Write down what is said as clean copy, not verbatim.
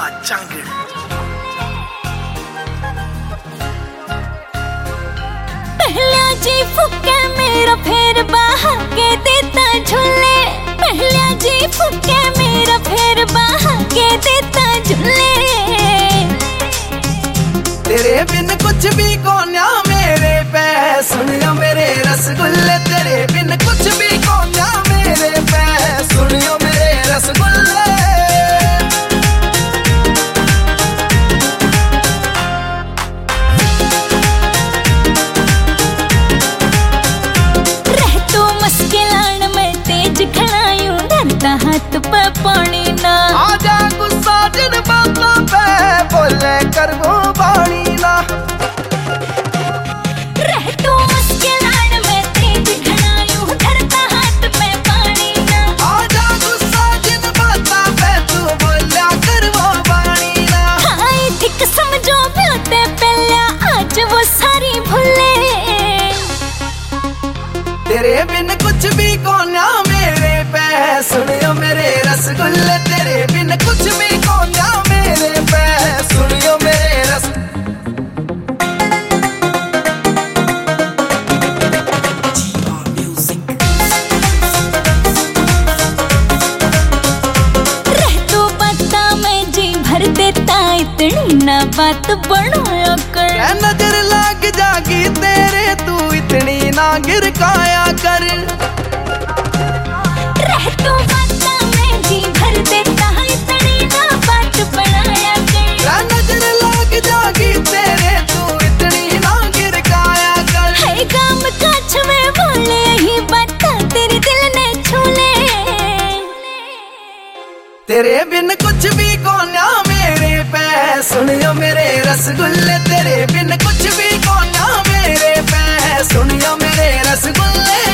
चांगड़। पहला जी फुके मेरा फिर बहा के देता झूले। पहला जी फुके मेरा फिर बहा के देता झूले। तेरे बिन कुछ भी कोन्या मेरे पे सुनियो मेरे रसगुल्ले। तेरे बिन कुछ भी कोन्या मेरे पे सुनियो मेरे रसगुल्ले। रह तू मुश्किलान में तेज खड़ायूं धरता हाथ पे पानी ना। आजा गुस्सा जिन बातों पे बोले कर वो बाणी ना। रह तू मुश्किलान में तेज खड़ायूं धरता हाथ पे पानी ना। आजा गुस्सा जिन बातों पे तू बोला कर वो बाणी ना। हाय ठीक समझो प्योते पहला आज वो सारी भूले। तेरे बिन कुछ भी कोन्या मेरे पे सुनियो मेरे रसगुल्ले। तेरे बिन कुछ भी कोन्या मेरे पे सुनियो मेरे रस। रह तू बता मैं जी भर देता इतनी ना बात बढ़ाया कर। क्या नजर लग जागी तेरे तू इतनी ना गिरकाया कर। रह तू बता मैं जी भर देता इतनी ना बात बढ़ाया कर। क्या नजर लग जागी तेरे तू इतनी ना गिरकाया कर। है काम काछ में बोले यही बात तेरे दिल ने छू ले। तेरे बिन कुछ भी कोन्या मेरे पे सुनियो मेरे रसगुल्ले। तेरे बिन कुछ भी कोन्या मेरे पे सुनियो मेरे रसगुल्ले।